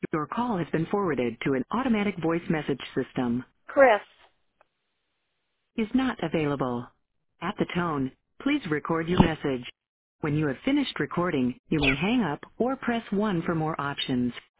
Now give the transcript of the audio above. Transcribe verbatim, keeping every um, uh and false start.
Your call has been forwarded to an automatic voice message system. Chris. Is not available. At the tone, please record your message. When you have finished recording, you may hang up or press one for more options.